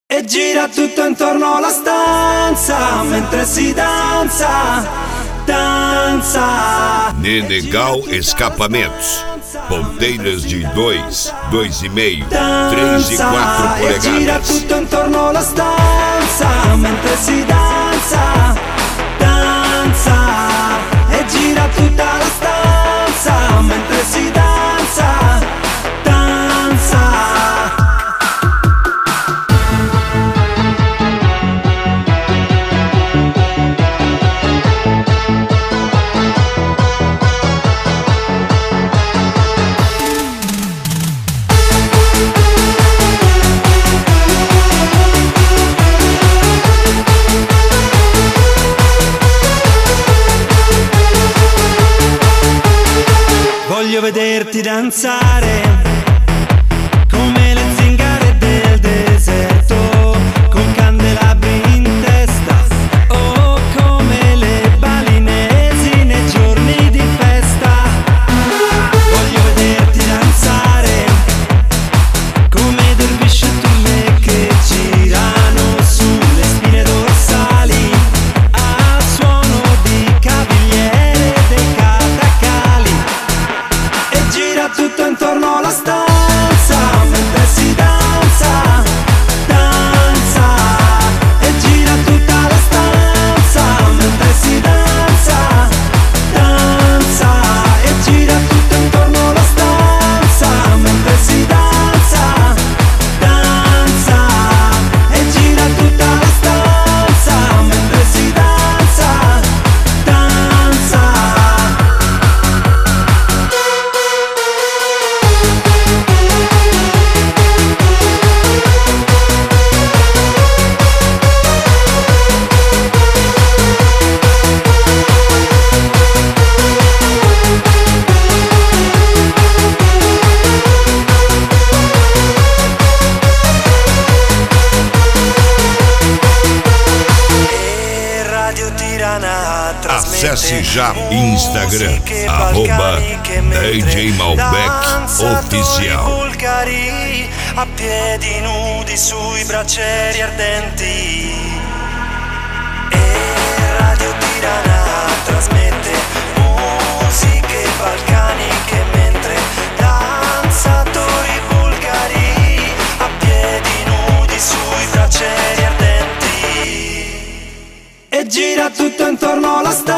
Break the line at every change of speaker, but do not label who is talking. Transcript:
E gira tutto intorno alla stanza mentre si dança, dança.
Nenegal Escapamentos. Ponteiras de 2, 2,5, 3 e 4 polegadas.
E gira tutto intorno alla stanza mentre si danza, danza. E gira tutta la stanza mentre si danza, danza. Voglio vederti danzare come le zingare del deserto, con candelabri in testa, o come le balinesi nei giorni di festa. Voglio vederti danzare come dervisci e turme che girano sulle spine dorsali al suono di cavigliere dei catacali. Gira tutto intorno alla stanza mentre si danza, danza. E gira tutta la stanza mentre si danza, danza. E gira tutto intorno alla stanza mentre si danza, danza. E gira tutta la stanza mentre si danza, danza.
Acesse já Instagram, @DJ Malbec Oficial.
A piedi nudi sui braccieri ardenti. E Radio Tirana trasmette musiche balcaniche mentre danzatori bulgari a piedi nudi sui braccieri ardenti. E gira tutto intorno alla stanza